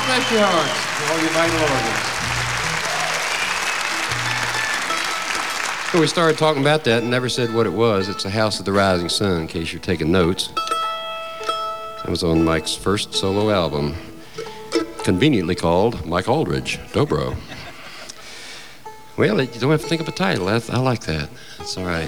bless your hearts, all your vital organs. So we started talking about that and never said what it was. It's the House of the Rising Sun, in case you're taking notes. It was on Mike's first solo album, conveniently called Mike Aldridge, Dobro. Well, you don't have to think of a title. I like that. It's all right.